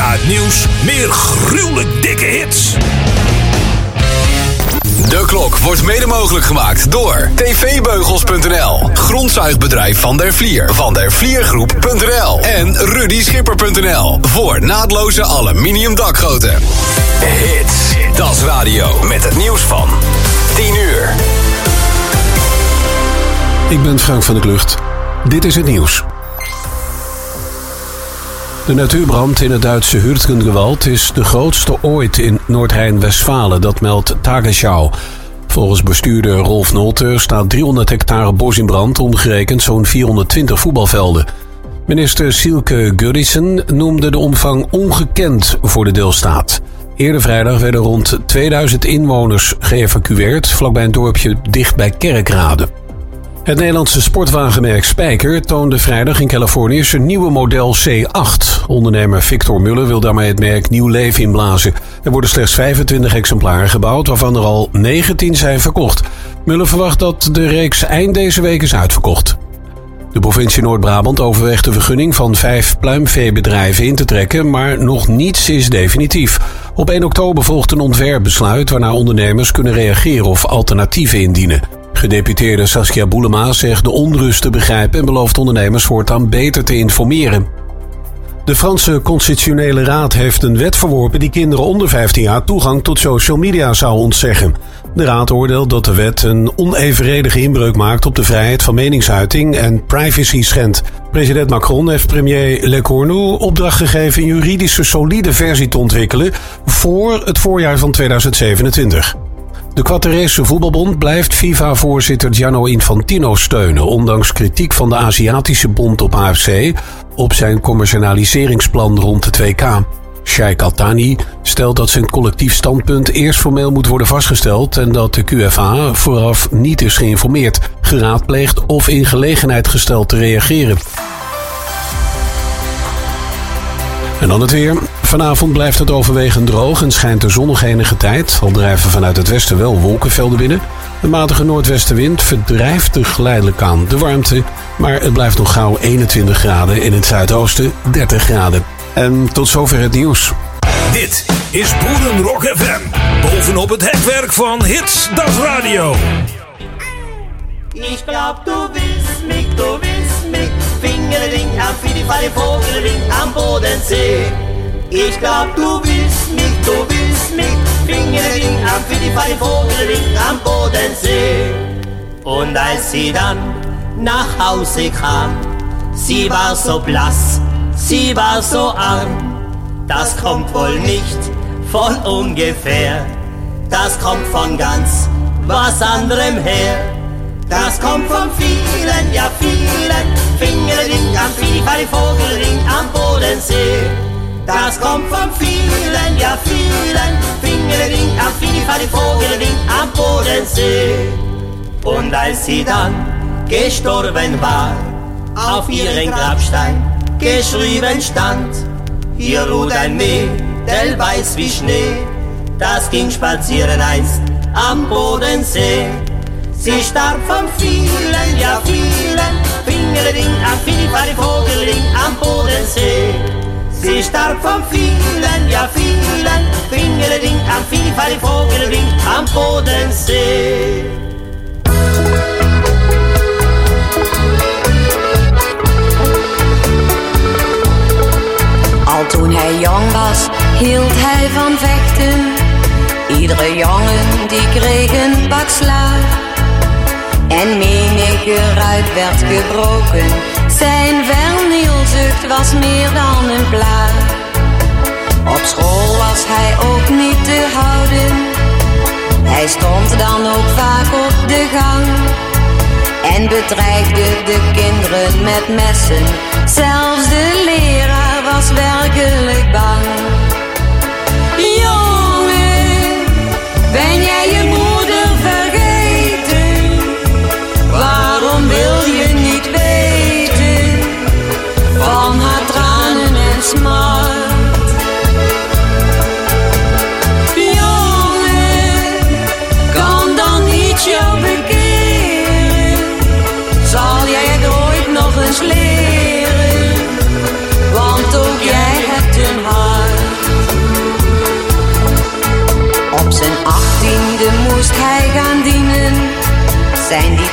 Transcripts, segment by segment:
Na het nieuws meer gruwelijk dikke hits. De klok wordt mede mogelijk gemaakt door tvbeugels.nl, grondzuigbedrijf Van der Vlier, vandervliergroep.nl en rudyschipper.nl voor naadloze aluminium dakgoten. Hits, Das Radio met het nieuws van 10 uur. Ik ben Frank van der Klucht. Dit is het nieuws. De natuurbrand in het Duitse Hürtgengewald is de grootste ooit in Noord-Rijn-Westfalen, dat meldt Tagesschau. Volgens bestuurder Rolf Nolte staat 300 hectare bos in brand, omgerekend zo'n 420 voetbalvelden. Minister Silke Guddissen noemde de omvang ongekend voor de deelstaat. Eerder vrijdag werden rond 2000 inwoners geëvacueerd, vlakbij een dorpje dicht bij Kerkrade. Het Nederlandse sportwagenmerk Spijker toonde vrijdag in Californië zijn nieuwe model C8. Ondernemer Victor Muller wil daarmee het merk nieuw leven inblazen. Er worden slechts 25 exemplaren gebouwd, waarvan er al 19 zijn verkocht. Muller verwacht dat de reeks eind deze week is uitverkocht. De provincie Noord-Brabant overweegt de vergunning van 5 pluimveebedrijven in te trekken, maar nog niets is definitief. Op 1 oktober volgt een ontwerpbesluit waarna ondernemers kunnen reageren of alternatieven indienen. Gedeputeerde Saskia Boelema zegt de onrust te begrijpen en belooft ondernemers voortaan beter te informeren. De Franse Constitutionele Raad heeft een wet verworpen die kinderen onder 15 jaar toegang tot social media zou ontzeggen. De raad oordeelt dat de wet een onevenredige inbreuk maakt op de vrijheid van meningsuiting en privacy schendt. President Macron heeft premier Lecornu opdracht gegeven een juridische solide versie te ontwikkelen voor het voorjaar van 2027. De Qatarese voetbalbond blijft FIFA-voorzitter Gianni Infantino steunen, ondanks kritiek van de Aziatische bond op AFC op zijn commercialiseringsplan rond de 2K. Sheikh Al-Thani stelt dat zijn collectief standpunt eerst formeel moet worden vastgesteld en dat de QFA vooraf niet is geïnformeerd, geraadpleegd of in gelegenheid gesteld te reageren. En dan het weer. Vanavond blijft het overwegend droog en schijnt de zon nog enige tijd. Al drijven vanuit het westen wel wolkenvelden binnen. De matige noordwestenwind verdrijft er geleidelijk aan de warmte. Maar het blijft nog gauw 21 graden. In het zuidoosten 30 graden. En tot zover het nieuws. Dit is Boerenrock FM. Bovenop het hekwerk van Hits Das Radio. Ich glaub, du willst mich, Fingerling am Fidifalli Vogelring am Bodensee. Ich glaub, du willst mich, Fingerling am Fidifalli Vogelring am Bodensee. Und als sie dann nach Hause kam, sie war so blass, sie war so arm. Das kommt wohl nicht von ungefähr, das kommt von ganz was anderem her. Das kommt von vielen, ja vielen, Fingerling am Fidifalli Vogelring am Bodensee. Das kommt von vielen, ja vielen, Fingerling am Fidifalli Vogelring am Bodensee. Und als sie dann gestorben war, auf ihren Grabstein geschrieben stand: Hier ruht ein Mädel weiß wie Schnee, das ging spazieren einst am Bodensee. Sie starb von vielen, ja vielen, Fingerling am Fidifalli Vogelring am Bodensee. Sie starb von vielen, ja vielen, Fingerling am Fidifalli Vogelring am Bodensee. Al toen hij jong was, hield hij van vechten. Iedere jongen die kreeg een pak slaag. En menige ruit werd gebroken. Zijn vernielzucht was meer dan een plaag. Op school was hij ook niet te houden. Hij stond dan ook vaak op de gang. En bedreigde de kinderen met messen. Zelfs de leraar was werkelijk bang. Jongen, ben jij je moeder vergeten? Waarom wil je niet weten van haar tranen en smart? Jongen, kan dan niet jou bekeren? Zal jij het ooit nog eens leren?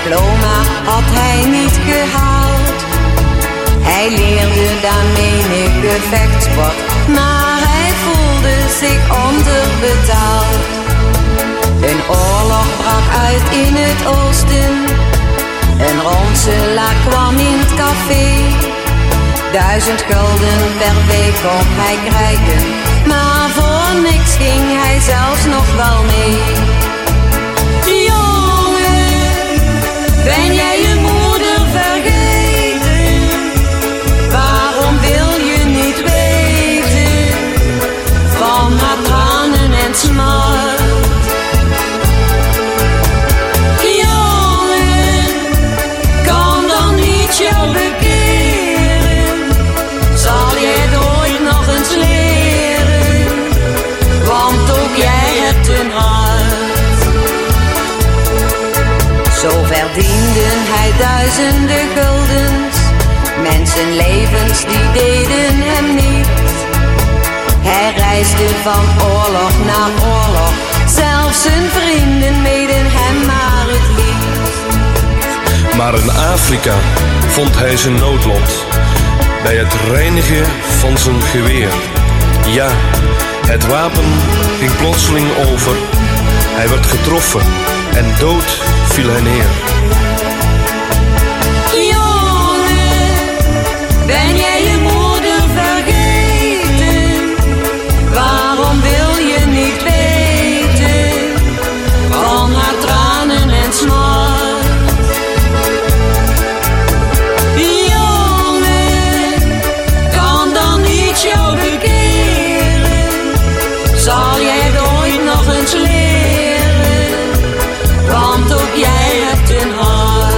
diploma had hij niet gehaald. Hij leerde daar menige vechtsport, maar hij voelde zich onderbetaald. Een oorlog brak uit in het oosten. Een ronselaar kwam in het café. 1000 gulden per week kon hij krijgen, maar voor niks ging hij zelfs nog wel mee. Jongen, ben jij je moeder vergeten? Waarom wil je niet weten van haar tranen en smart? Jongen, kan dan niet jou bekeren? Zal jij het ooit nog eens leren? Want ook jij hebt een hart. Zo verdiende hij duizenden guldens. Mensenlevens die deden hem niet. Hij reisde van oorlog naar oorlog. Zelfs zijn vrienden meden hem maar het liefst. Maar in Afrika vond hij zijn noodlot bij het reinigen van zijn geweer. Ja, het wapen ging plotseling over. Hij werd getroffen en dood viel hij neer. Jongen, ben jij je moeder vergeten? Waarom wil je niet weten van haar tranen en smart? Jongen, kan dan niet jou bekeren? Zal jij het ooit nog eens leren? Want ook jij hebt een hart.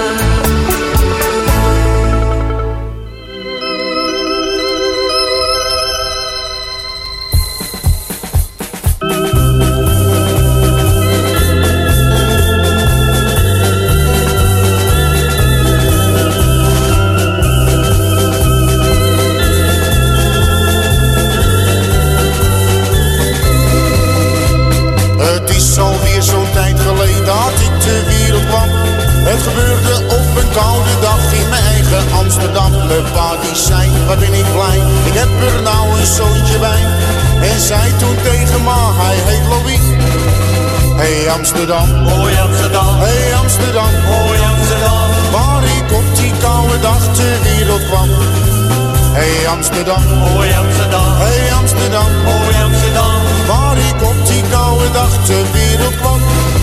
Het is alweer zo'n tijd geleden dat ik ter wereld kwam. Het gebeurde op een koude dag in mijn eigen Amsterdam. Mijn pa die zei, wat ben ik blij, ik heb er nou een zoontje bij. En zei toen tegen ma, hij heet Louis. Hey Amsterdam, Mooi Amsterdam, hey Amsterdam, mooi Amsterdam, waar ik op die koude dag ter wereld kwam. Hey Amsterdam, mooi Amsterdam, hey Amsterdam, mooi Amsterdam, waar ik op die koude dag ter wereld kwam.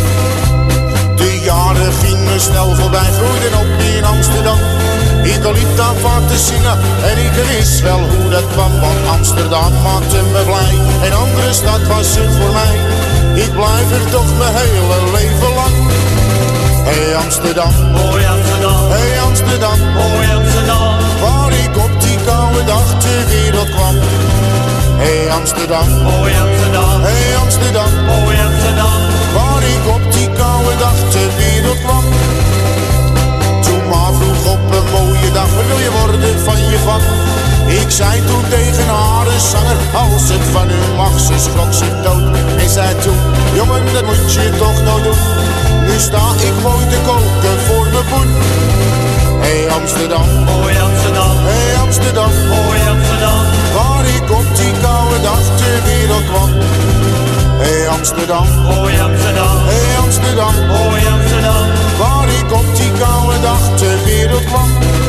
De jaren gingen snel voorbij, groeiden op in Amsterdam. Ik liep daar vaak te zingen en ik wist wel hoe dat kwam. Want Amsterdam maakte me blij, een andere stad was het voor mij. Ik blijf er toch mijn hele leven lang. Hey Amsterdam, mooi Amsterdam, hey Amsterdam, mooi Amsterdam, waar ik op die koude dag ter wereld kwam. Hey Amsterdam, mooi Amsterdam, hey Amsterdam, mooi Amsterdam, waar ik op die koude dag ter wereld kwam. Toen ma vroeg op een mooie dag, wat wil je worden van je vak? Ik zei toen tegen haar, een zanger, als het van u mag, ze schrok ze dood. En zei toen, jongen, dat moet je toch nou doen. Nu sta ik mooi te koken voor mijn poen. Hey Amsterdam, mooi Amsterdam, hey Amsterdam, mooi Amsterdam, waar ik op die koude dag ter wereld kwam. Hey Amsterdam, mooi Amsterdam, hey Amsterdam, mooi Amsterdam, waar ik op die koude dag ter wereld kwam.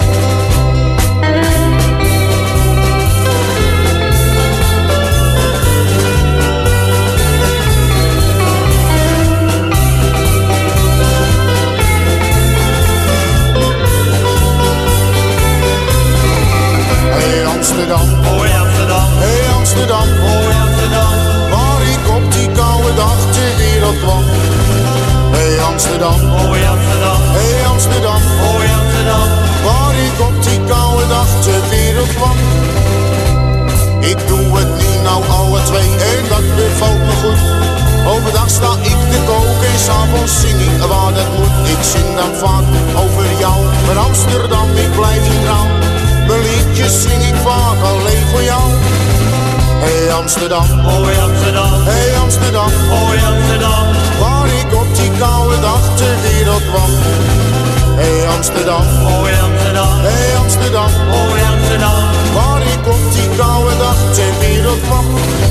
Hey Amsterdam, mooi Amsterdam, hey Amsterdam, mooi Amsterdam, waar ik op die koude dag ter wereld kwam. Hey Amsterdam, mooi Amsterdam, hey Amsterdam, mooi Amsterdam, waar ik op die koude dag ter wereld kwam. Ik doe het nu nou alle twee en dat bevalt me goed. Overdag sta ik te koken en s'avonds zing ik waar dat moet. Ik zing dan vaak over jou, maar Amsterdam, ik blijf je trouw. Mijn liedjes zing ik vaak alleen voor jou. Hey Amsterdam, mooi Amsterdam, hey Amsterdam, mooi Amsterdam, waar ik op die koude dag ter wereld kwam. Hey Amsterdam, oh Amsterdam, hey Amsterdam, oh Amsterdam. waar ik op die koude dag ter wereld kwam.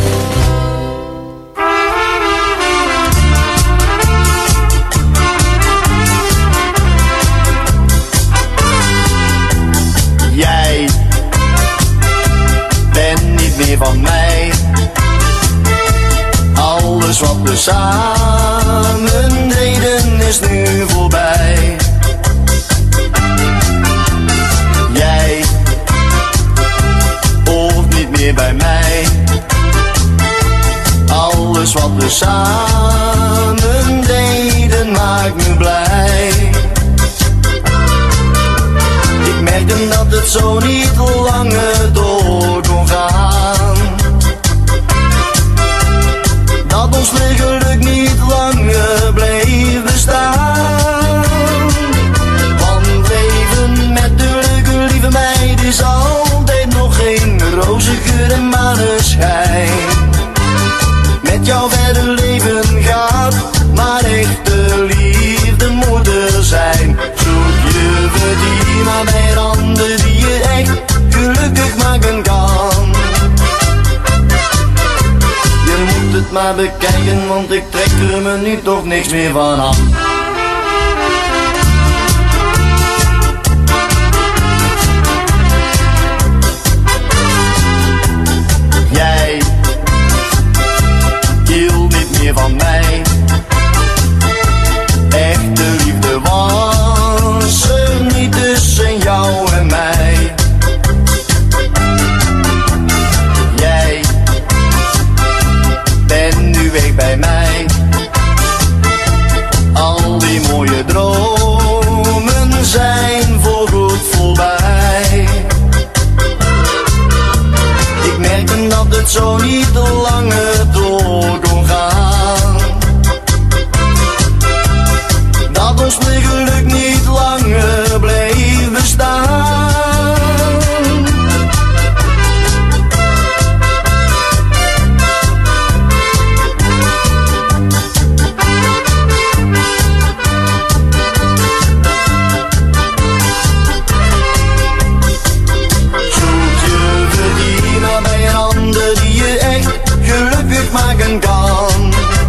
Jij bent niet meer van mij. Alles wat we samen deden is nu voorbij. Jij hoort niet meer bij mij. Alles wat we samen deden maakt me blij. Ik merkte dat het zo niet langer door kon gaan. Dat ons geluk niet langer bleef bestaan. Want leven met de leuke lieve meid is altijd nog geen roze geur en maneschijn. Met jou verder leven gaat, maar echte liefde moet er zijn. Zoek je verdien maar bij een ander die je echt gelukkig maken kan. Je moet het maar bekijken, want ik trek er me nu toch niks meer van aan. Jij hield niet meer van mij. Echte liefde was er niet tussen jou en mij. Jij bent nu weg bij mij. Al die mooie dromen zijn voorgoed voorbij. Ik merkte dat het zo niet langer door kon gaan. Dat ons geluk niet langer bleef bestaan. Zoek je verdien maar bij een ander die je echt gelukkig maken kan.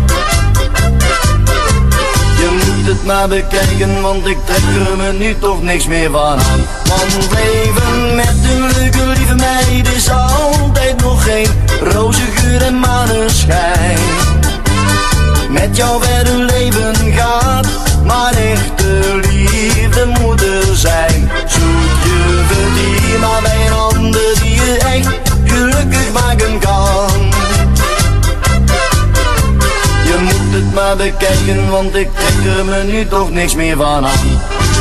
Maar bekijken, want ik trek er me nu toch niks meer van aan. Want leven met een leuke lieve meid is altijd nog geen roze geur en maneschijn. Met jou verder leven gaat, maar echte liefde moet er zijn. Zoek je verdien maar bij een ander die je echt gelukkig maken kan. Je moet het maar bekijken, want ik trek er me nu toch niks meer van aan.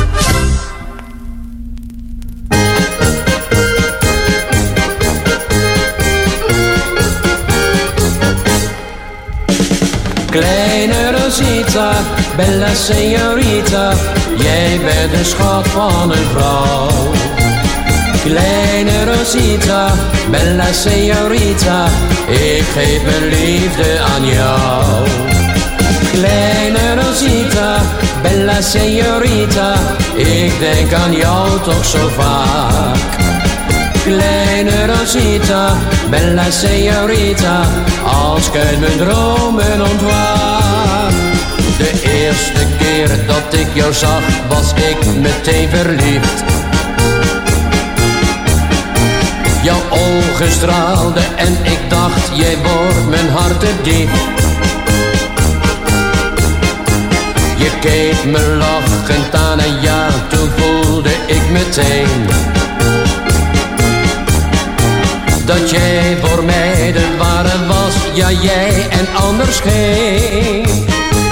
Kleine Rosita, bella signorita, jij bent de schat van een vrouw. Kleine Rosita, bella signorita, ik geef mijn liefde aan jou. Kleine Rosita, bella signorita, ik denk aan jou toch zo vaak. Kleine Rosita, bella signorita, als ik uit mijn dromen ontwaak. De eerste keer dat ik jou zag, was ik meteen verliefd. Jouw ogen straalden en ik dacht, jij wordt mijn hart te diep. Je keek me lachend aan en ja, toen voelde ik meteen dat jij voor mij de ware was, ja jij en anders geen.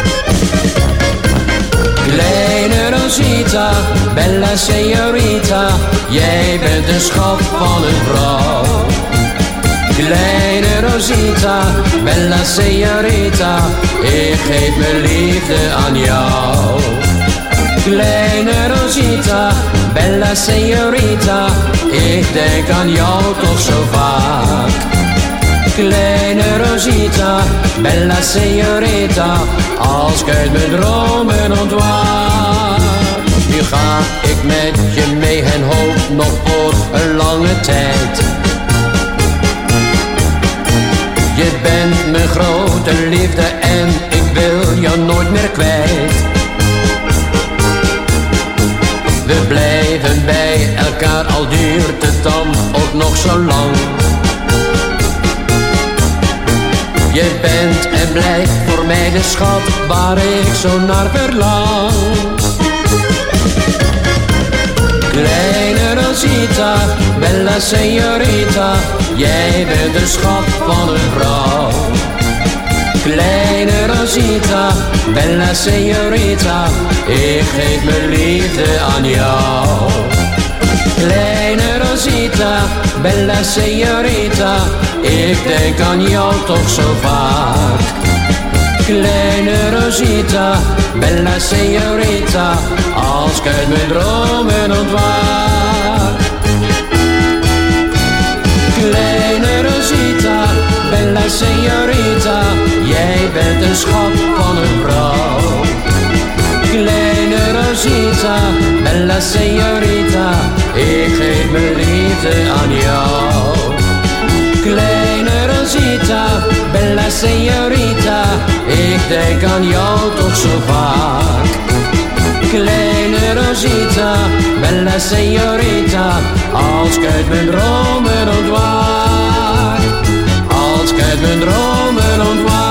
Kleine Rosita, bella signorita, jij bent de schat van een vrouw. Kleine Rosita, bella signorita, ik geef mijn liefde aan jou. Kleine Rosita, bella signorita, ik denk aan jou toch zo vaak. Kleine Rosita, bella signorita, als ik uit mijn dromen ontwaak. Nu ga ga ik met je mee en hoop nog voor een lange tijd. Je bent mijn grote liefde en ik wil jou nooit meer kwijt. We blijven bij elkaar, al duurt het dan ook nog zo lang. Je bent en blijft voor mij de schat waar ik zo naar verlang. Kleine Rosita, bella signorita, jij bent de schat van een vrouw. Kleine Rosita, bella signorita, ik geef mijn liefde aan jou. Kleine Rosita, bella signorita, ik denk aan jou toch zo vaak. Kleine Rosita, bella signorita, als ik uit mijn dromen ontwaak. Kleine Rosita, bella signorita, jij bent een schat van een vrouw. Kleine Rosita, bella signorita, ik geef mijn liefde aan jou. Kleine Rosita, bella signorita, ik denk aan jou toch zo vaak. Kleine Rosita, bella signorita, als ik uit mijn dromen ontwaak. Als ik uit mijn dromen ontwaak.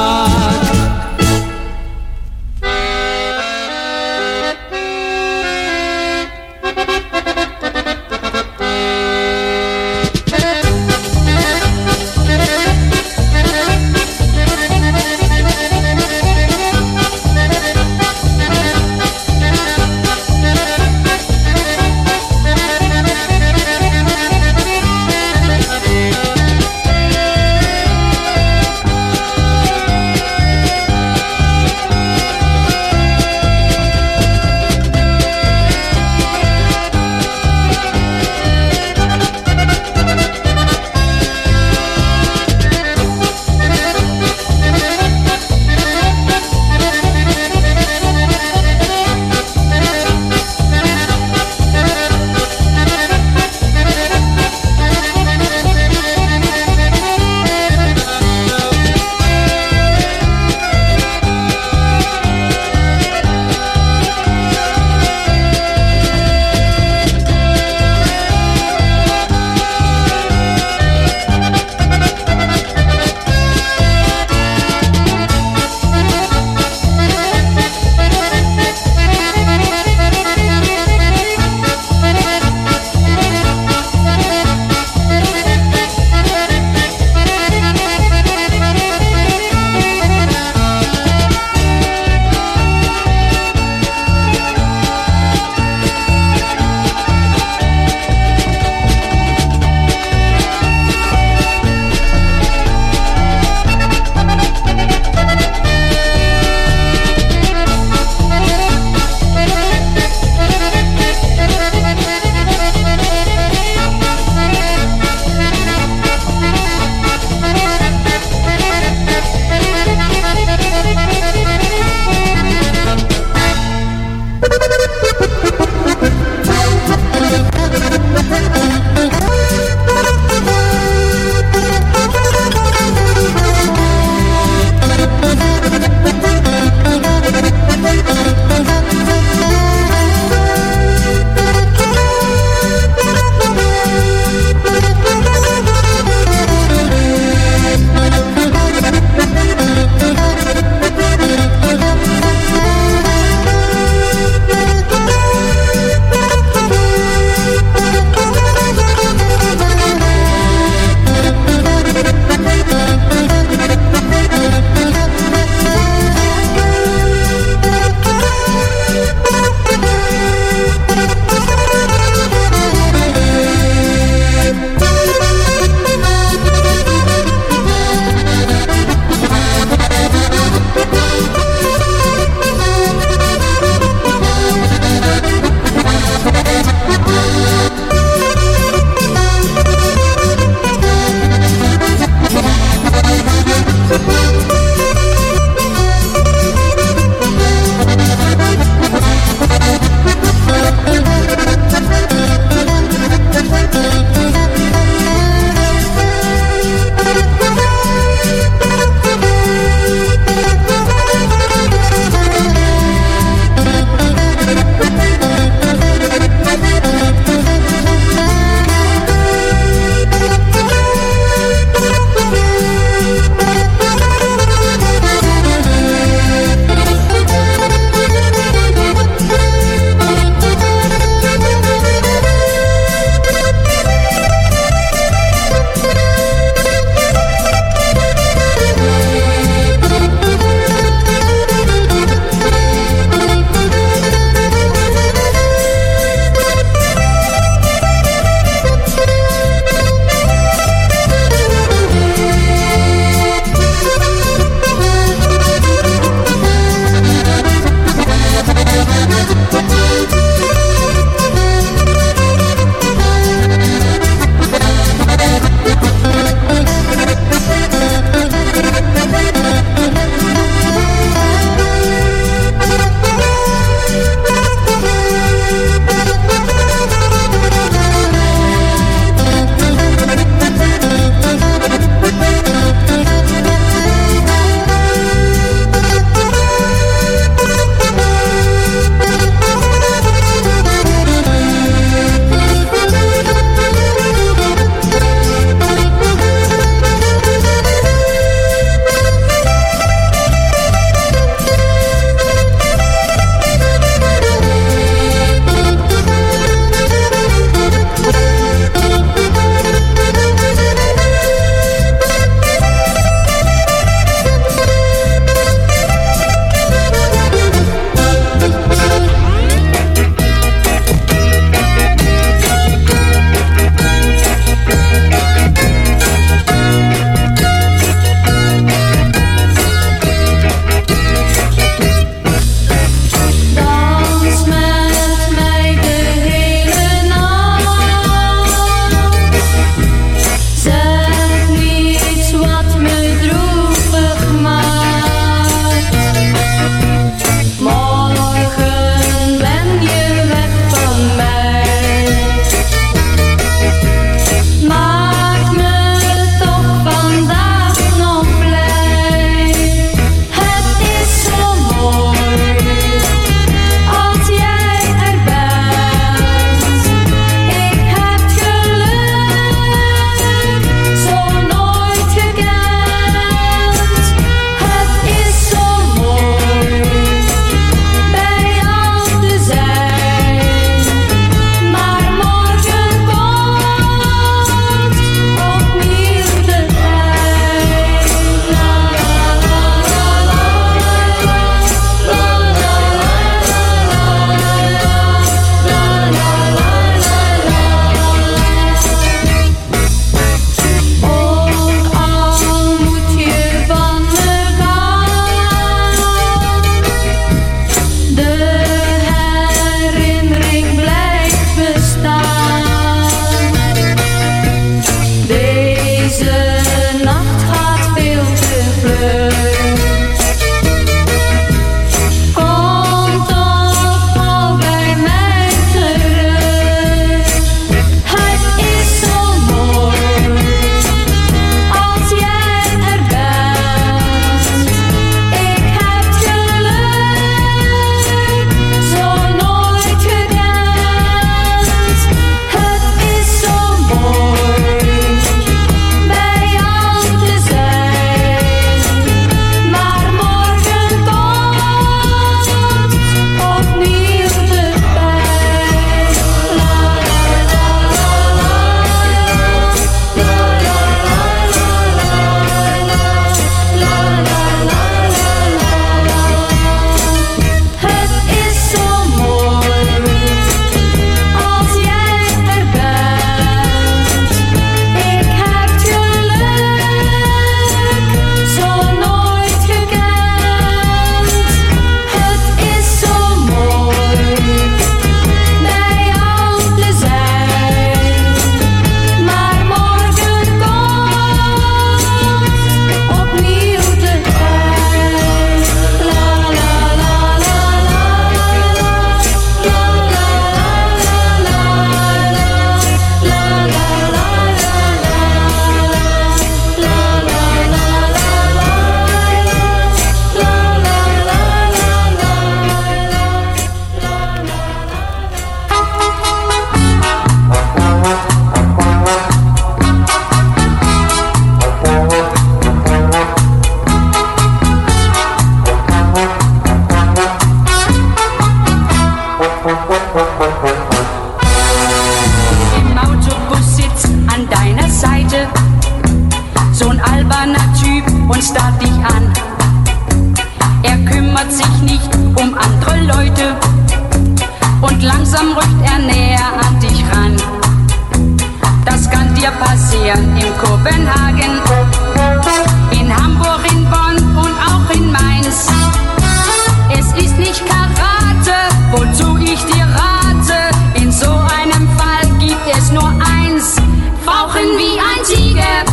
und starrt dich an. Er kümmert sich nicht um andere Leute und langsam rückt er näher an dich ran. Das kann dir passieren in Kopenhagen, in Hamburg, in Bonn und auch in Mainz. Es ist nicht Karate, wozu ich dir rate. In so einem Fall gibt es nur eins: Fauchen wie ein Tiger,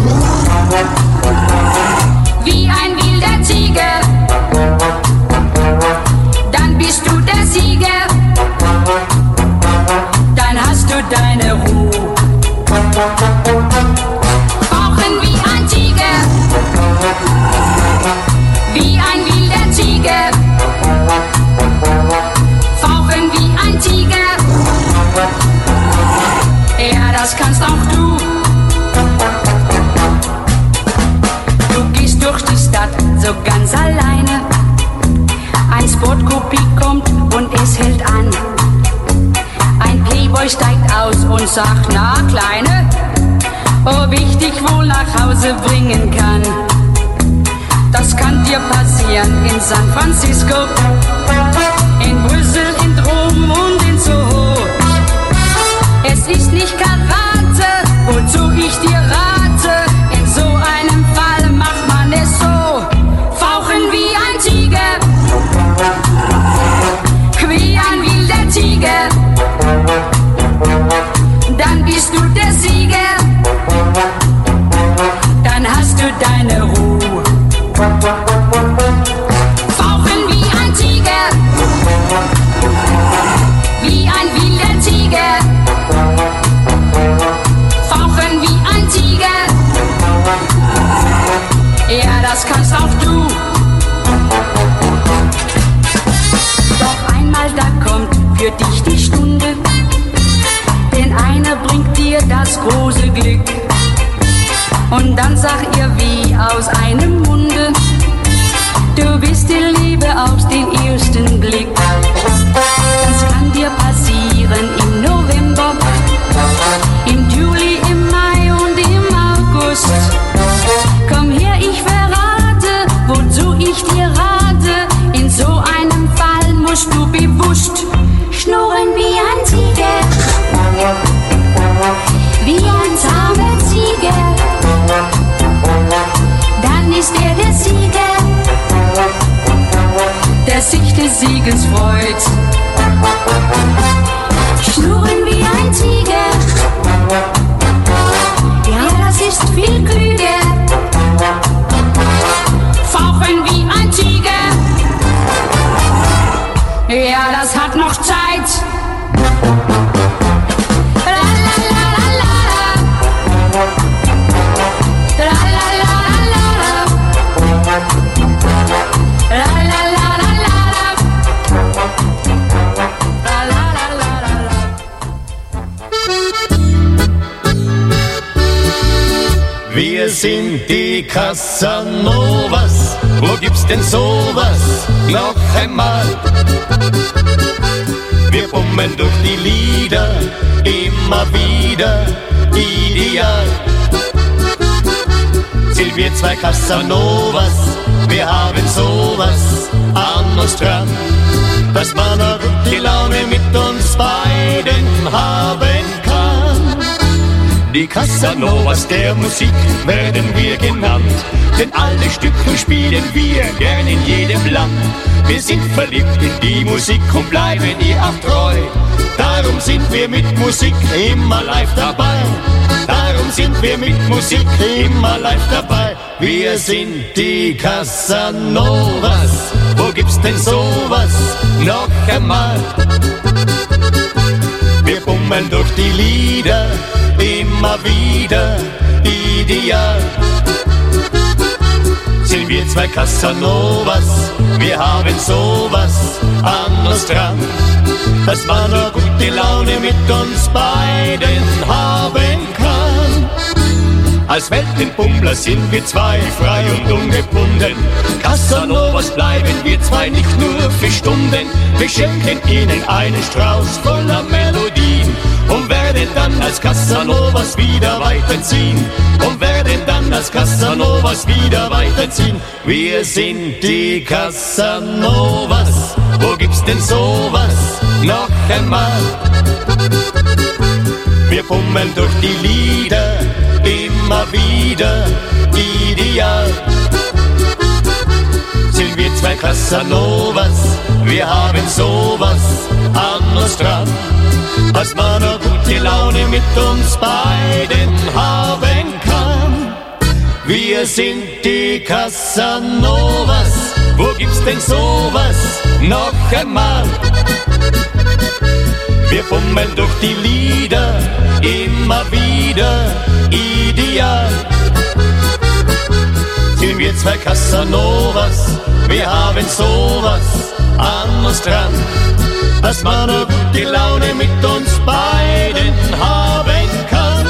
wie ein wilder Tiger. Dann bist du der Sieger, dann hast du deine Ruhe. Fauchen wie ein Tiger, wie ein wilder Tiger. Fauchen wie ein Tiger, ja, das kannst auch du. Du gehst durch die Stadt so ganz alleine. Ein Sportcoupé kommt und es hält an. Ein Playboy steigt aus und sagt: Na, Kleine, ob ich dich wohl nach Hause bringen kann. Das kann dir passieren in San Francisco, in Brüssel, in Rom und in Soho. Es ist nicht Karate, wozu ich dir rate. In so einem Fall macht man es so: Fauchen wie ein Tiger, wie ein wilder Tiger. Dann bist du der Sieger, dann hast du deine Ruhe. Fauchen wie ein Tiger, wie ein wilder Tiger. Fauchen wie ein Tiger, ja, das kannst auch du. Doch einmal da kommt für dich die Stunde, denn einer bringt dir das große Glück. Und dann sag ihr wie aus einem Munde: Du bist die Liebe aus dem ersten Blick. Das kann dir passieren im November, im Juli, im Mai und im August. Komm her, ich verrate, wozu ich dir rate. In so einem Fall musst du bewusst schnurren wie ein Tiger, wie ein zahmer Tiger. Dann ist er der Sieger, der sich des Sieges freut. Schnurren wie ein Tiger, ja, das ist viel klüger. Fauchen wie ein Tiger, ja, das hat noch Zeit. Wir sind die Casanovas, wo gibt's denn sowas noch einmal? Wir bummeln durch die Lieder, immer wieder ideal. Sind wir zwei Casanovas, wir haben sowas an uns dran, dass man eine gute Laune mit uns beiden haben kann. Die Casanovas der Musik werden wir genannt, denn alle Stücke spielen wir gern in jedem Land. Wir sind verliebt in die Musik und bleiben ihr auch treu. Darum sind wir mit Musik immer live dabei. Darum sind wir mit Musik immer live dabei. Wir sind die Casanovas, wo gibt's denn sowas noch einmal? Wir bummeln durch die Lieder, immer wieder ideal. Sind wir zwei Casanovas, wir haben sowas an uns dran, dass man eine gute Laune mit uns beiden haben kann. Als Weltenbummler sind wir zwei frei und ungebunden. Casanovas bleiben wir zwei nicht nur für Stunden. Wir schenken ihnen einen Strauß voller Melodien und werden werden dann als Casanovas wieder weiterziehen. Und werden dann als Casanovas wieder weiterziehen. Wir sind die Casanovas, wo gibt's denn sowas noch einmal? Wir fummeln durch die Lieder, immer wieder ideal. Sind wir zwei Casanovas, wir haben sowas an uns dran, als man nur gute Laune mit uns beiden haben kann. Wir sind die Casanovas, wo gibt's denn sowas noch einmal? Wir fummeln durch die Lieder, immer wieder ideal. Sind wir zwei Casanovas, wir haben sowas an uns dran, dass man nur gute Laune mit uns beiden haben kann.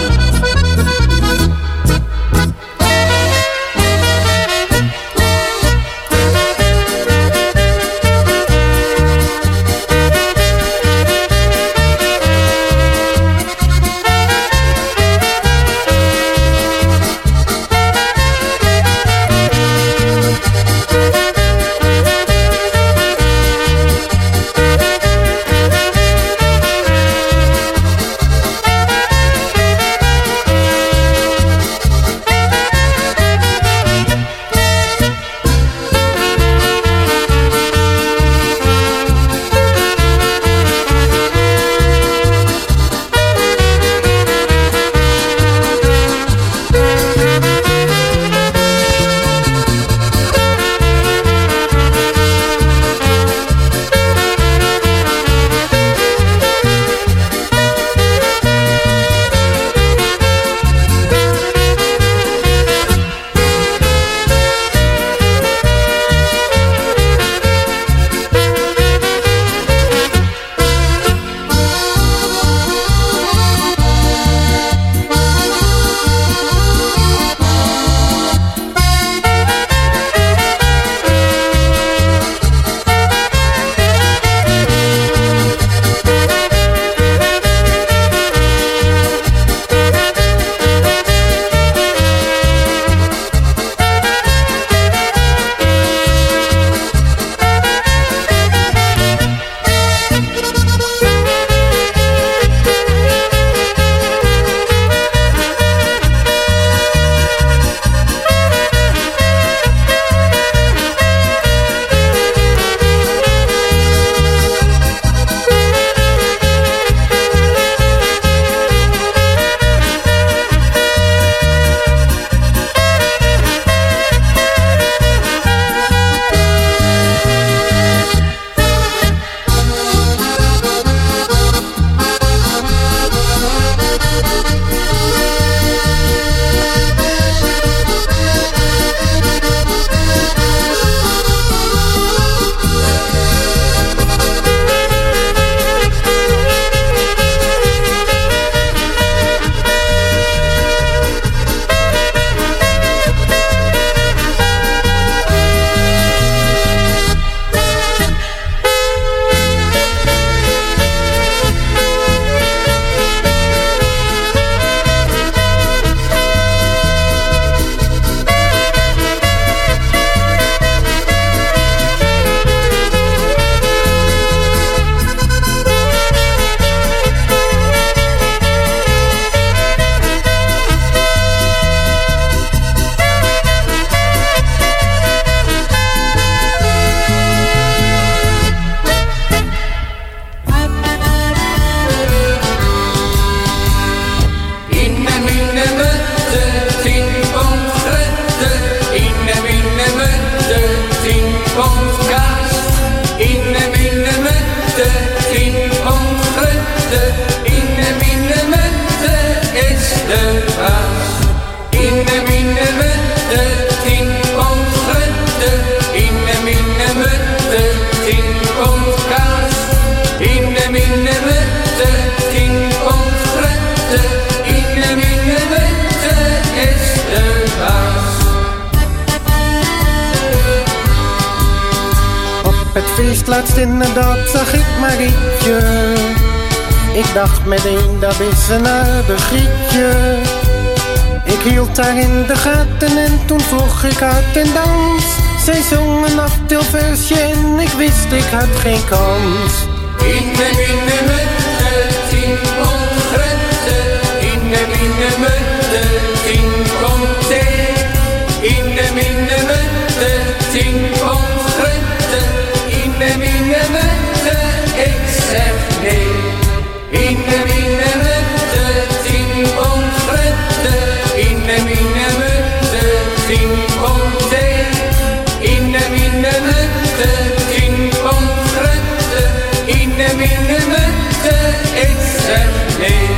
Laatst in het dorp zag ik Marietje Ik dacht meteen, dat is een aardig gietje. Ik hield haar in de gaten en toen vroeg ik uit en dans. Zij zong een aftelversje en ik wist ik had geen kans. In de minnemutte, 10 pond grutte. In de minnemutte, 10 pond thee. In de minnemutte, 10 pond grutte. In de minnemutte, ik zeg nee. In de minnemutte, 10 pond grutte. In de minnemutte, 10 pond thee. In de minnemutte, 10 pond grutte. In de minnemutte, ik zeg nee.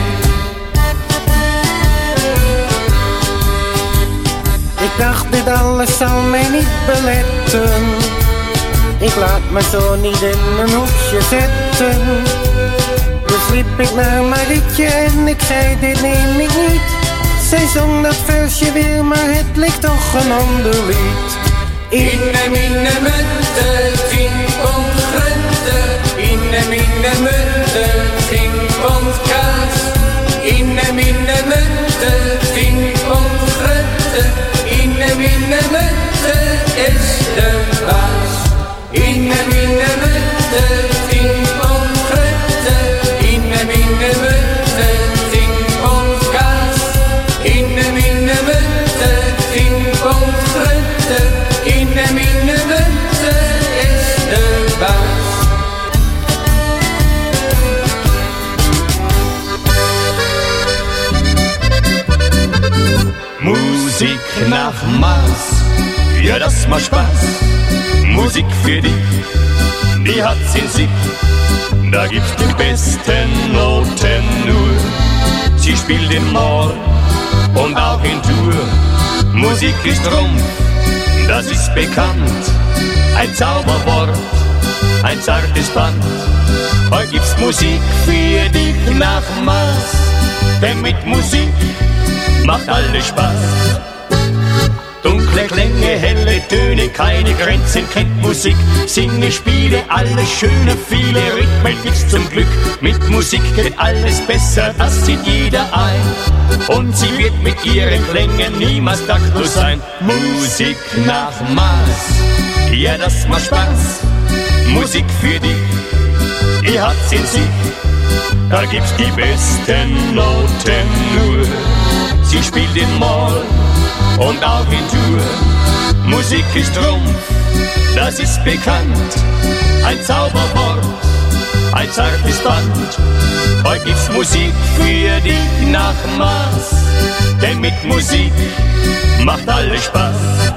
Ik dacht, dit alles zal mij niet beletten. Ik laat me zo niet in een hoekje zetten. Dus liep ik naar Marietje en ik zei, dit neem ik niet. Zij zong dat versje weer, maar het leek toch een ander lied. In de minnemutte, 10 pond grutte. In de minnemutte, 10 pond kaas. In de minnemutte, 10 pond grutte. In de minnemutte is de baas. In de minnemutte, 10 pond grutte. In de minnemutte, 10 pond kaas. In de minnemutte, 10 pond grutte. In de minnemutte is de baas. Musik nach Maß, ja das macht Spaß. Musik für dich, die hat's in sich. Da gibt's die besten Noten nur. Sie spielt in Moll und auch in Dur. Musik ist Trumpf, das ist bekannt. Ein Zauberwort, ein zartes Band. Heute gibt's Musik für dich nach Maß. Denn mit Musik macht alles Spaß. Dunkle Klänge, helle Töne, keine Grenzen kennt Musik. Singe, spiele, alles Schöne, viele Rhythmen gibt's zum Glück. Mit Musik geht alles besser, das sieht jeder ein. Und sie wird mit ihren Klängen niemals taktlos sein. Musik nach Maß, ja das macht Spaß. Musik für dich, die hat's in sich. Da gibt's die besten Noten nur. Sie spielt in Moll und auch in Dur. Musik ist Trumpf, das ist bekannt. Ein Zauberwort, ein zartes Band. Heute gibt's Musik für dich nach Maß. Denn mit Musik macht alles Spaß.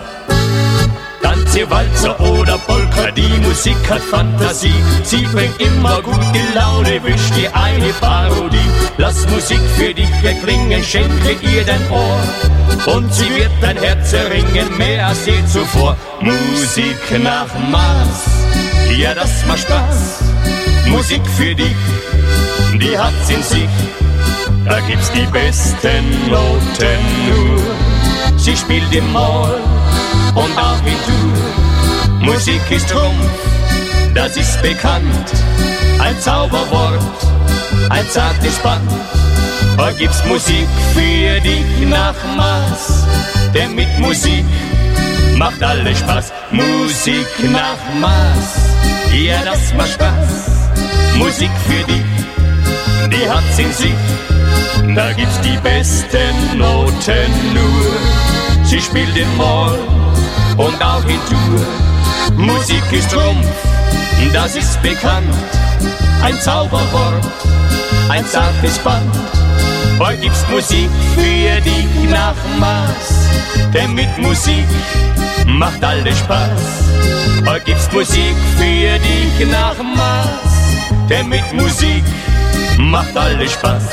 Tanze, Walzer oder Polka, die Musik hat Fantasie. Sie bringt immer gute Laune, wünscht dir eine Parodie. Lass Musik für dich erklingen, schenke ihr dein Ohr. Und sie wird dein Herz erringen, mehr als je zuvor. Musik nach Maß, ja das macht Spaß. Musik für dich, die hat's in sich. Da gibt's die besten Noten nur. Sie spielt im Moll und auch in Dur. Musik ist Trumpf, das ist bekannt. Ein Zauberwort, ein zartes Band. Heute gibt's Musik für dich nach Maß. Denn mit Musik macht alles Spaß. Musik nach Maß, ja das macht Spaß. Musik für dich, die hat's in sich. Da gibt's die besten Noten nur. Sie spielt in Moll und auch in Dur. Musik ist Trumpf, das ist bekannt. Ein Zauberwort, ein zartes Band. Heute gibt's Musik für dich nach Maß. Denn mit Musik macht alles Spaß. Heute gibt's Musik für dich nach Maß. Denn mit Musik macht alles Spaß.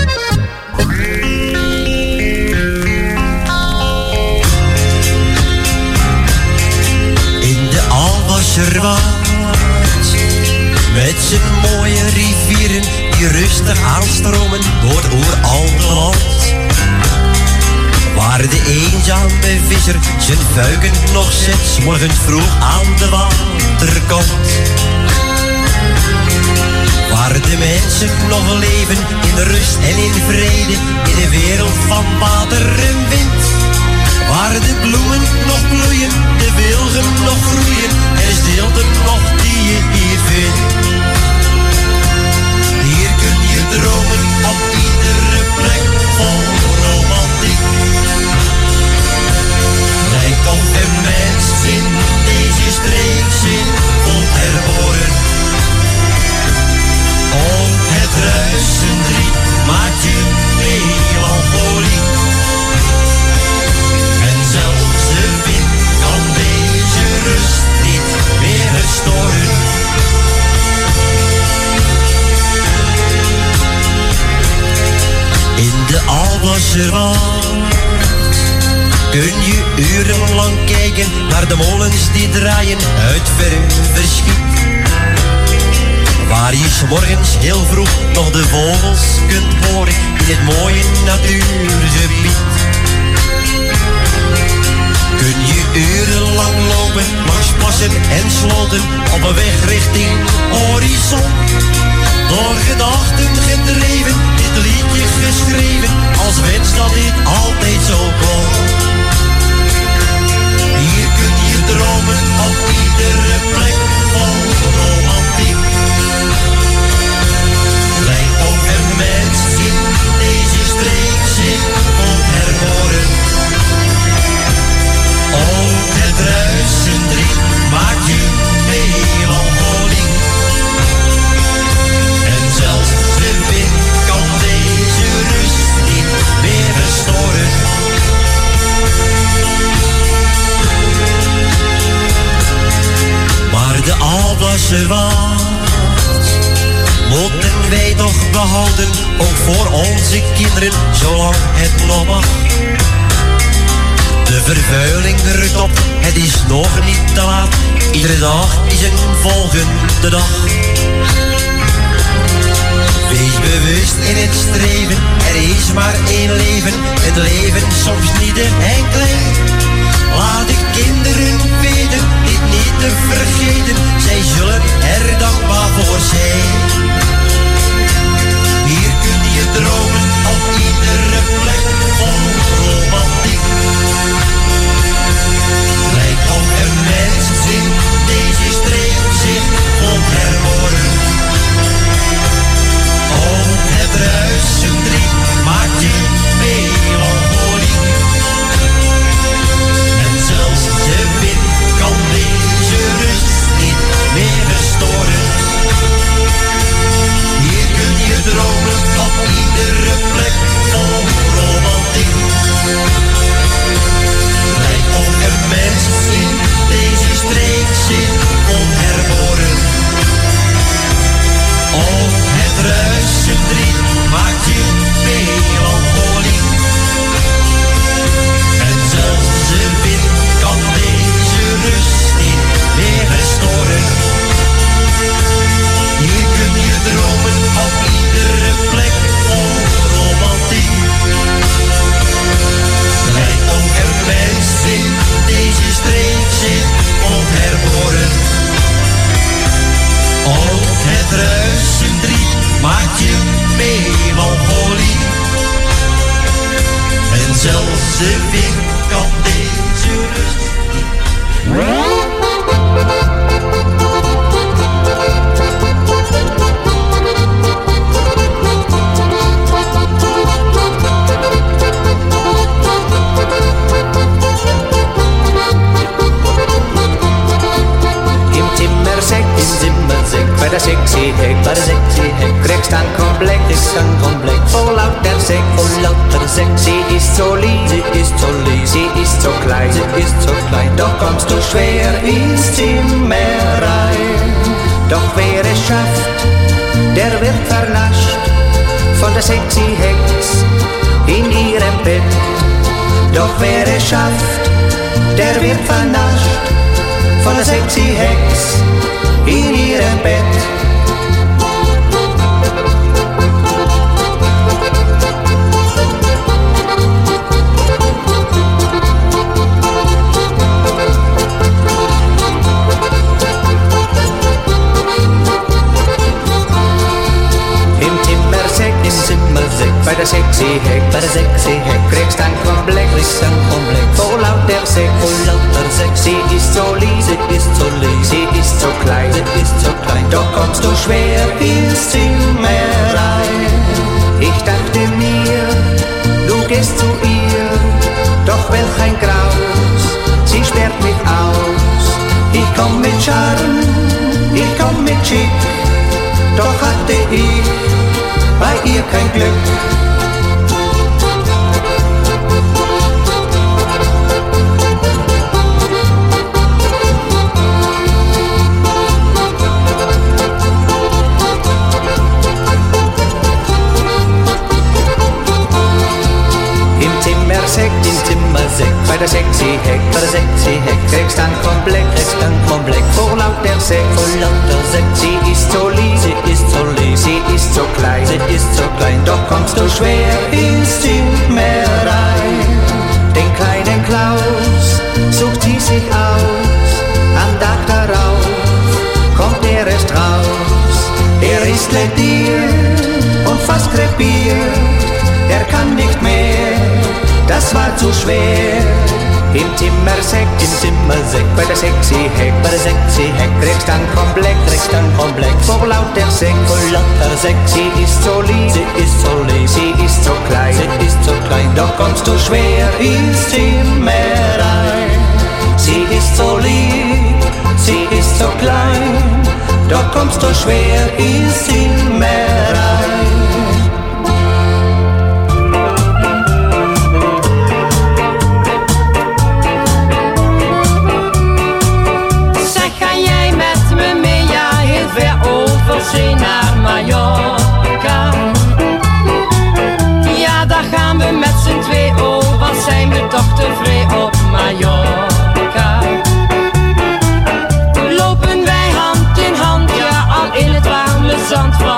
In de Alwasserwaard, met zijn mooie rivieren die rustig aanstromen door het oeroude land. Waar de eenzame visser zijn vuiken nog zet, 's morgens vroeg aan de waterkant. Waar de mensen nog leven in rust en in vrede, in een wereld van water en wind. Waar de bloemen nog bloeien, de wilgen nog groeien, er is stilte nog die je hier vindt. Hier kun je dromen op iedere plek vol romantiek. Lijkt op een mens in deze streek zit vol herboren. Ook het ruisend riet maakt je melancholiek. En zelfs de wind kan deze rust niet meer storen. In de Alblasserwaard kun je urenlang kijken naar de molens die draaien uit ver verschiet. Waar je 's morgens heel vroeg nog de vogels kunt horen in het mooie natuurgebied. Kun je urenlang lopen langs plassen en sloten op een weg richting horizon. Door gedachten gedreven, dit liedje geschreven, als wens dat dit altijd zo kon. Hier kun je dromen op iedere plek vol romantiek. Lijkt op een mens in deze streek zich onherboren. Ook het ruisend riet maakt je melancholiek. En zelfs de wind kan deze rust niet meer verstoren. Maar de Alblasserwaard moeten wij toch behouden, ook voor onze kinderen, zolang het nog mag. De vervuiling rukt op, het is nog niet te laat. Iedere dag is een volgende dag. Wees bewust in het streven, er is maar één leven. Het leven soms niet en klein. Laat de kinderen weten, dit niet te vergeten. Zij zullen er dankbaar voor zijn. Hier kun je dromen op iedere plek vol romantiek. Lijkt op een mens in deze streek zich onherboren. Ook het ruisend riet maakt je melancholiek. En zelfs de wind kan deze rust niet meer verstoren. Hier kun je dromen op iedere plek vol romantiek. Lijkt op een mens in deze streek zich onherboren. Ook het ruisend riet maakt je melancholiek. En zelfs de wind kan deze rust niet meer verstoren. Hier kun je dromen op iedere plek vol romantiek. Lijkt op een mens in deze streek zich onherboren. Ook het ruisend riet maakt je melancholiek. En zelfs de wind kan deze rust niet. Bij de sexy hek, kriegst dan Komplex, vol lauter Sex, sie ist so lieb, sie ist so klein, doch kommst du schwer ins Zimmer rein. Doch wer es schafft, der wird vernascht von der sexy Hex in ihrem Bett. Doch wer es schafft, der wird vernascht von der sexy Hex in ihrem Bett. 6. Sie ist so lieb, sie ist so lieb, sie ist so klein, sie ist so klein. Doch kommst du schwer ins Zimmer rein. Ich dachte mir, du gehst zu ihr, doch welch ein Graus, sie sperrt mich aus. Ich komm mit Charme, ich komm mit Schick, doch hatte ich bei ihr kein Glück. Im Zimmer 6, bei der sexy Heck, kriegst dann Komplex, vor lauter Sex, sie ist so lieb, sie ist so lieb, sie ist so klein, doch kommst du schwer ins Zimmer rein. Den kleinen Klaus sucht sie sich aus, am Tag darauf kommt er erst raus. Er ist lediert und fast krepiert, er kann nicht mehr, das war zu schwer. Im Zimmer 6, bei der sexy Heck, kriegst dann Komplex, vor lauter Sex, sie ist so lieb, sie ist so klein, doch kommst du schwer ins Zimmer rein. Sie ist so lieb, sie ist so klein, doch kommst du schwer ins Zimmer rein. Overzee naar Mallorca. Ja, daar gaan we met z'n twee, oh, wat zijn we toch tevreden op Mallorca. Lopen wij hand in hand, ja, al in het warme zand van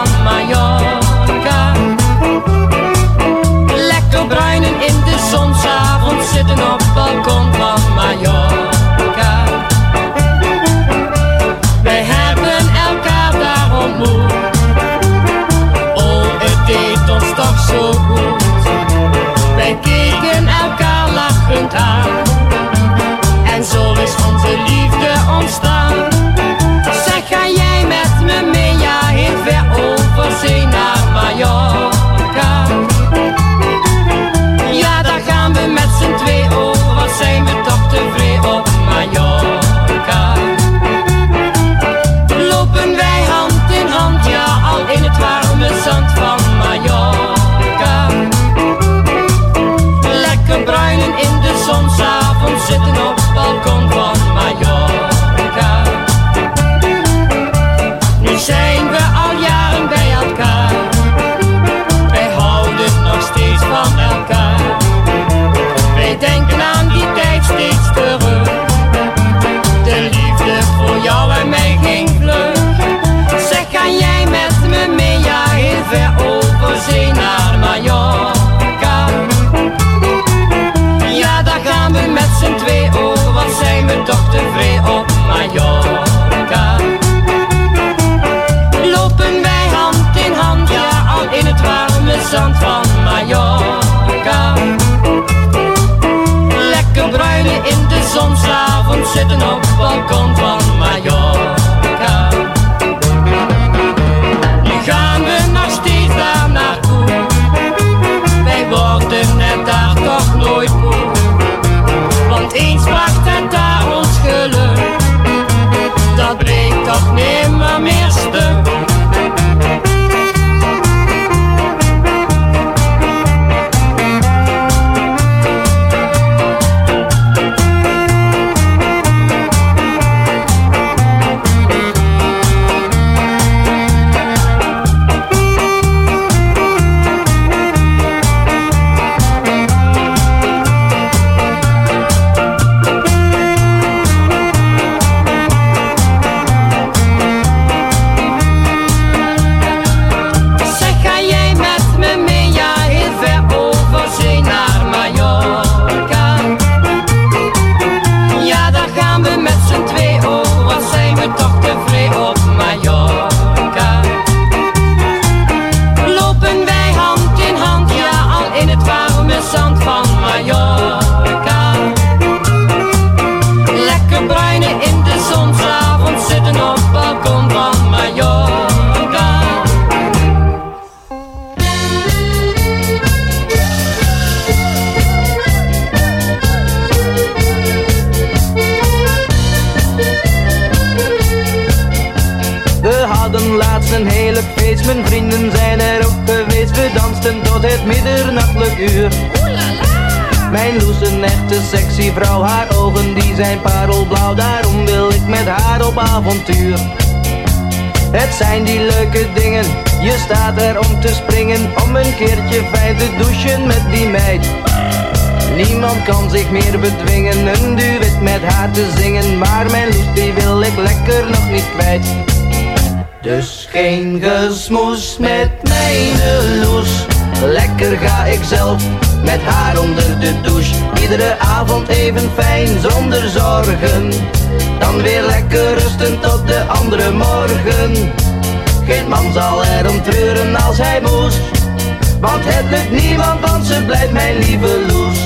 een hele feest, mijn vrienden zijn er ook geweest. We dansten tot het middernachtelijk uur. Mijn Loes een echte sexy vrouw, haar ogen die zijn parelblauw. Daarom wil ik met haar op avontuur. Het zijn die leuke dingen, je staat er om te springen. Om een keertje fijn te douchen met die meid. Niemand kan zich meer bedwingen, een duet met haar te zingen. Maar mijn Loes die wil ik lekker nog niet kwijt. Dus geen gesmoes met mijn Loes. Lekker ga ik zelf met haar onder de douche. Iedere avond even fijn zonder zorgen. Dan weer lekker rusten tot de andere morgen. Geen man zal erom treuren als hij moest. Want het lukt niemand, want ze blijft mijn lieve Loes.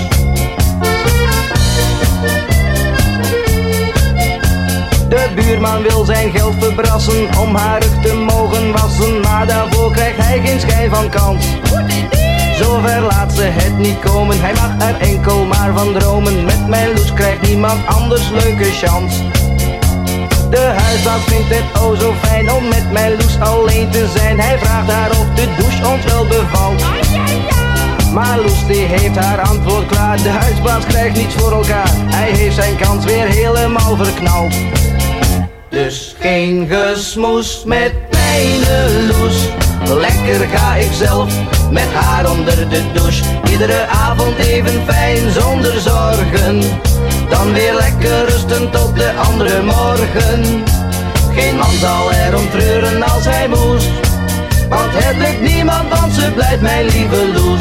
De buurman wil zijn geld verbrassen om haar rug te mogen wassen. Maar daarvoor krijgt hij geen schijn van kans. Zover laat ze het niet komen, hij mag er enkel maar van dromen. Met mijn Loes krijgt niemand anders leuke chance. De huisbaas vindt het oh zo fijn om met mijn Loes alleen te zijn. Hij vraagt haar of de douche ons wel bevalt. Maar Loes die heeft haar antwoord klaar. De huisbaas krijgt niets voor elkaar. Hij heeft zijn kans weer helemaal verknald. Dus geen gesmoes met mijn Loes. Lekker ga ik zelf met haar onder de douche. Iedere avond even fijn zonder zorgen. Dan weer lekker rusten tot de andere morgen. Geen man zal erom treuren als hij moest. Want het lukt niemand, want ze blijft mijn lieve Loes.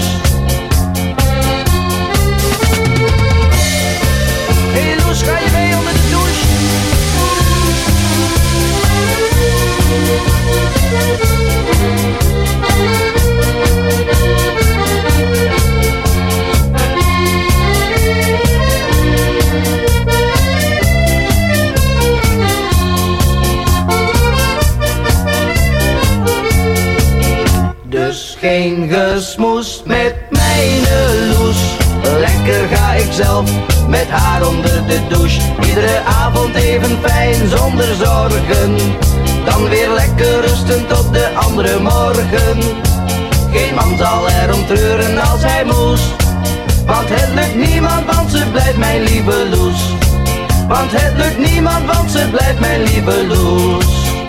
Hey Loes, ga je mee onder de douche? Dus geen gesmoes met mijn Loes. Lekker ga ik zelf met haar onder de douche. Iedere avond even fijn zonder zorgen. Dan weer lekker rusten tot de andere morgen. Geen man zal erom treuren als hij moest. Want het lukt niemand, want ze blijft mijn lieve Loes. Want het lukt niemand, want ze blijft mijn lieve Loes.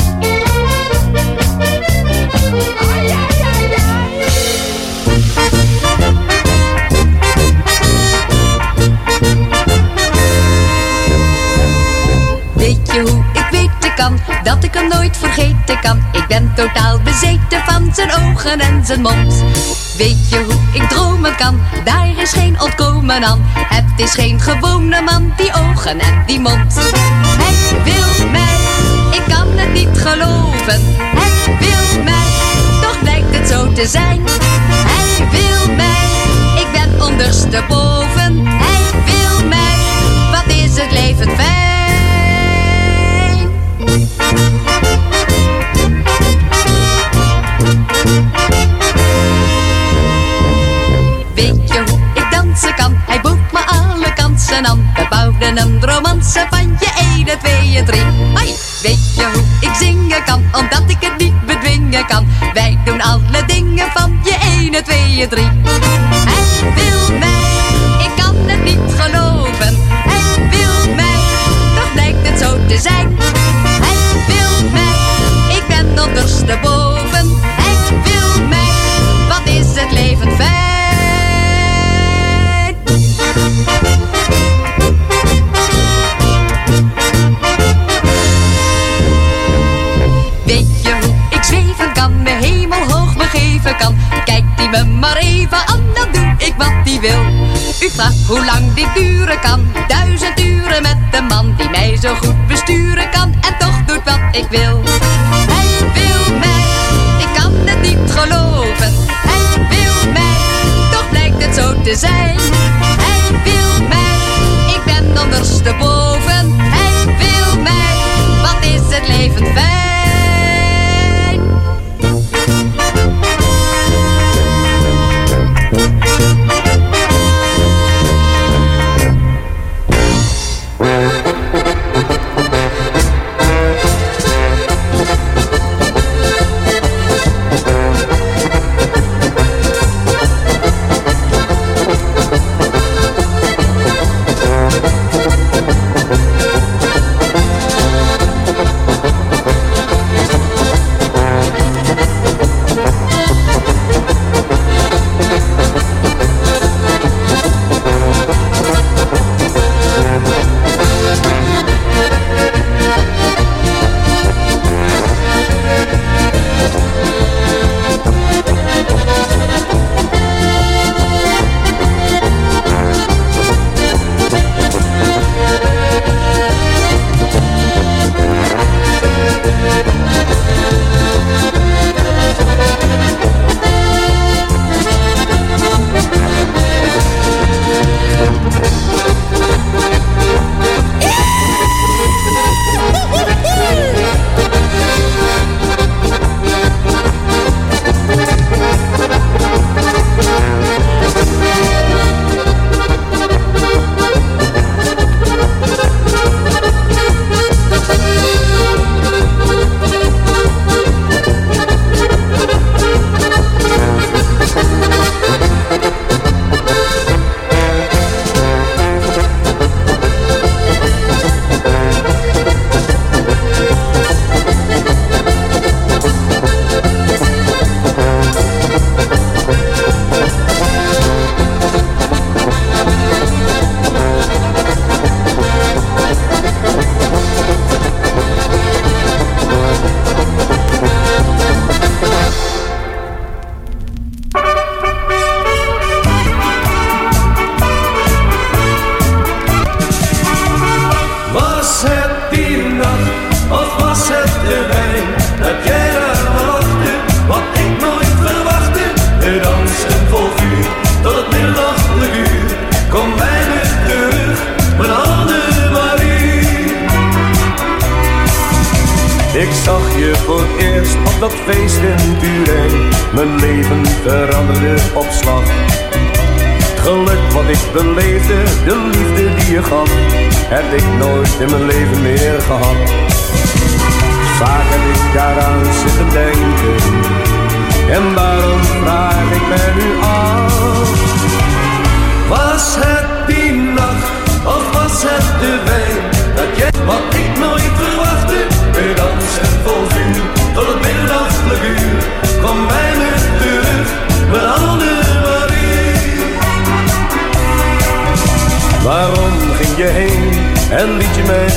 Weet je hoe ik weten kan, dat ik hem nooit vergeten kan? Ik ben totaal bezeten van zijn ogen en zijn mond. Weet je hoe ik dromen kan, daar is geen ontkomen aan. Het is geen gewone man, die ogen en die mond. Hij wil mij, ik kan het niet geloven. Hij wil mij, toch blijkt het zo te zijn. Hij wil mij, ik ben ondersteboven. Hij wil mij, wat is het leven fijn. Weet je hoe ik dansen kan? Hij boekt me alle kansen aan. We bouwden een romance van je 1, 2, 3. Hoi! Weet je hoe ik zingen kan? Omdat ik het niet bedwingen kan. Wij doen alle dingen van je 1, 2, 3. Hij wil mij, ik kan het niet geloven. Hij wil mij, toch blijkt het zo te zijn. Hij wil mij, ik ben ondersteboven. Hij wil mij, wat is het leven fijn. Weet je hoe ik zweven kan, me hemelhoog begeven kan? Kijkt die me maar even aan, dan doe ik wat die wil. U vraagt hoe lang dit duren kan, 1000 uren met de man die mij zo goed besturen kan en toch doet wat ik wil. Hij wil mij, ik kan het niet geloven. Hij wil mij, toch blijkt het zo te zijn. Hij wil mij, ik ben ondersteboven. Hij wil mij, wat is het leven fijn. zag je voor het eerst op dat feest in Turijn. Mijn leven veranderde op slag. Het geluk wat ik beleefde, de liefde die je gaf, heb ik nooit in mijn leven meer gehad. Vaak heb ik daaraan zitten denken, en daarom vraag ik mij nu af. Was het die nacht, of was het de wijn, dat jij, wat ik nooit verwachtte, weer dansen vol vuur, tot het middernachtelijk uur, kwam bij me terug, mijn handen Marie. Waarom ging je heen en liet je mij